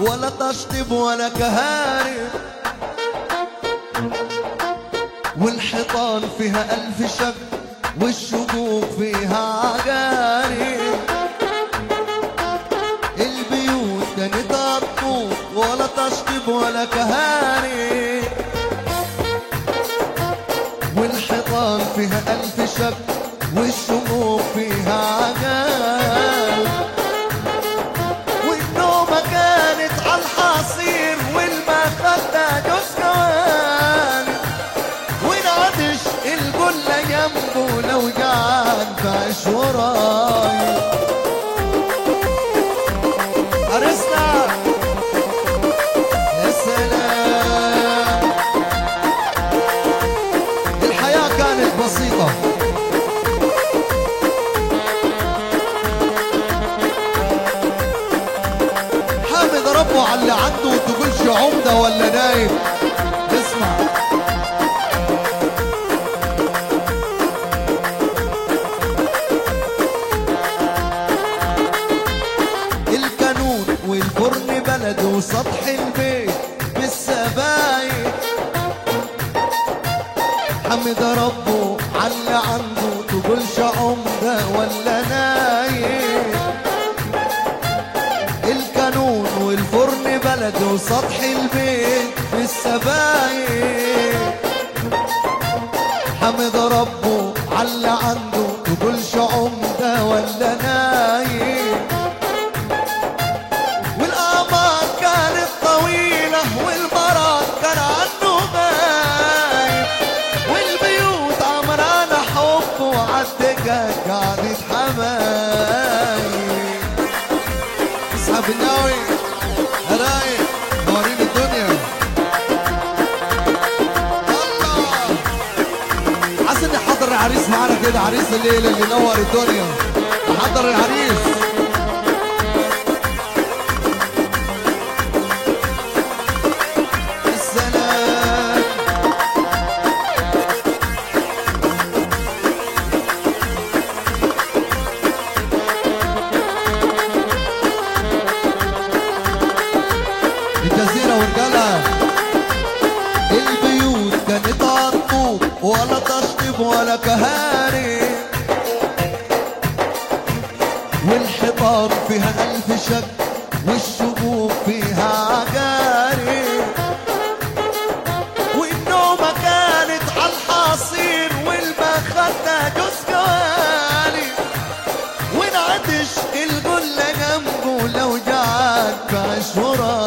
ولا تشطيب ولا كهارب، والحيطان فيها ألف شق والشقوق فيها عقارب. البيوت كانت هتطوب ولا تشطيب ولا كهارب، والحيطان فيها ألف شق والشقوق فيها عقارب. والنومة كانت عالحصير والمخدة جوز كوارب، ونعدش الجلة جنبه لو جعان فعش وراي. عرسنا يا سلام، الحياة كانت بسيطة. حامد ربه على اللي عنده وتقولش عمدة ولا نايم. اسمع الكانون والفرن بلد وسطح البيت بالسبايك. حمد ربه على اللي عنده تقولش عمدة ولا نايم. الكانون والفرن بلد وسطح البيت بالسبايك. حمد ربه على اللي عنده تقولش عمدة ولا نايم. والآمال كانت طويلة والمرض كان عنه غايب، والبيوت عمرانة حب وعالدقة قعدت حبايب. اسحب الناوي رايق نورين الدنيا. الله عايز نحضر العريس معانا كده، عريس الليلة اللي نور الدنيا. نحضر العريس. السلام الجزيرة ورجالها. البيوت كانت هتطوب ولا تشطيب ولا كهارب، والحيطان فيها ألف شق والشقوق فيها عقارب. والنومة كانت عالحصير والمخدة جوز كوارب، ونعدش الجلة جنبه لو جعان فعش وراي.